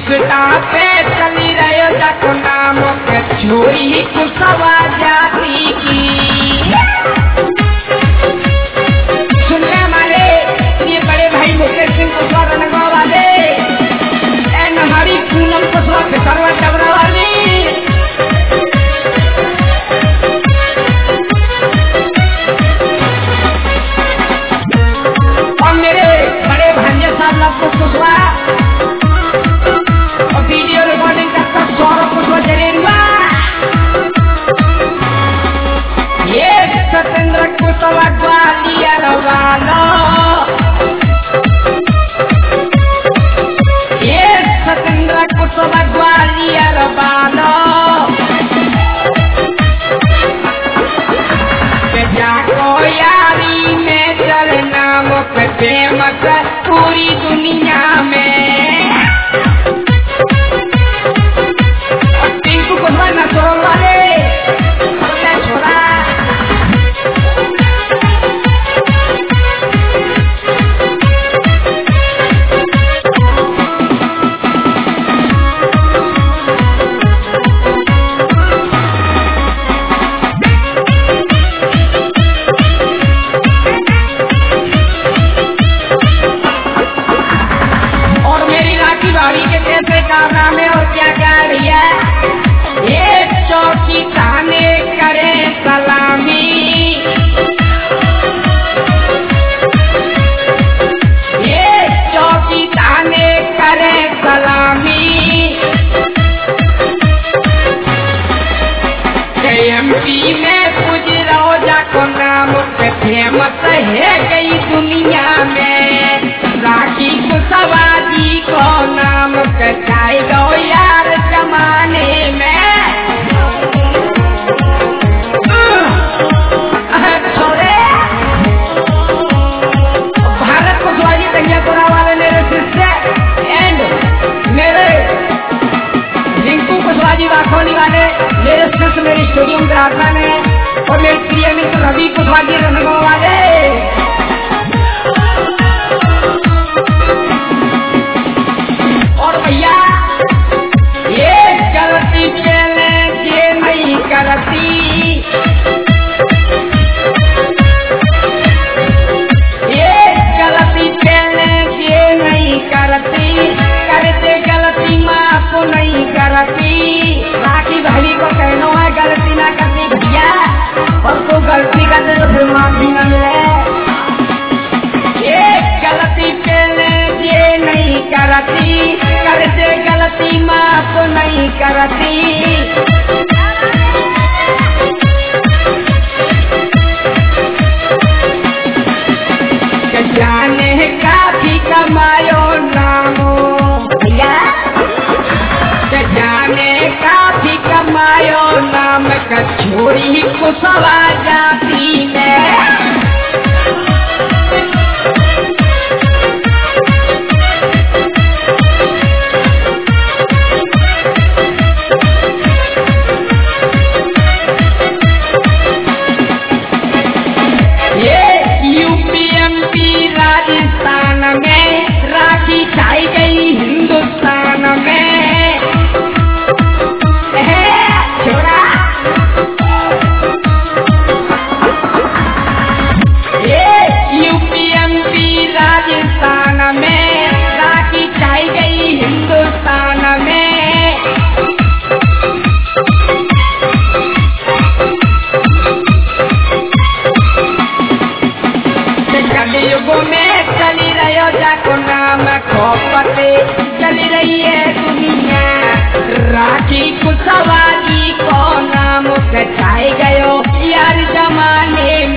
रास्ता पे चली रहे जाको नाम के छोरी कुशवा जाति की। सुनने हमारे ये बड़े भाई मुकेश सिंह कुशवा रणगांव वाले, एन हमारी पूनम कुशवा फिसरवा डबरा वाली, और मेरे बड़े भांजे साहब लव कुशवा और वीडियो रिकॉर्डिंग करता सौरभ कुशवा जरेरुआ, ये सतेंद्र कुशवा ग्वालियर वाला, ये सतेंद्र कुशवा ग्वालियर वाला, जाको यारी में चलना मुख फेमस पूरी दुनिया में। टिंकू कुशवा नसोल वाले छोरा, कारनामे और क्या क्या भैया, एक चौकी थाने करे सलामी, एक चौकी थाने करे सलामी, एमपी में कुछ रोजा को नाम पे फेमस है कई दुनिया में। राखी कुशवा जी को नाम कचाई गो यार जमाने में। छोड़े भारत कुशवा जी तंगियापुरा वाले मेरे शिष्य एंड मेरे रिंकू कुशवा जी वाखोली वाले मेरे शिष्य मेरी स्टूडियो में प्रार्थना में, और मेरे प्रिय मित्र रवि कुशवा जी रणगांव वाले, और भैया ये गलती चले ये नहीं करती, ये गलती चले ये नहीं करती, करते गलती माफ नहीं करती। राखी भाई को कहना है गलती ना करती भैया, और तो गलती करते तो फिर माफी न मिले। ये गलती चले ये नहीं करती, करते गलती माफ नहीं करती। जाने काफी कमायो नामो भैया, जाने काफी कमायो नाम का छोरी कुशवा जाति में। राजस्थान में राखी छाई गई हिंदुस्तान में। छोरा ये यूपीएमपी राजस्थान में राखी छाई गई हिंदुस्तान में। युगों में चली रहो जाको नाम खोपते चली रही है दुनिया। राखी कुशवा जी को नाम कचाए गयो यार जमाने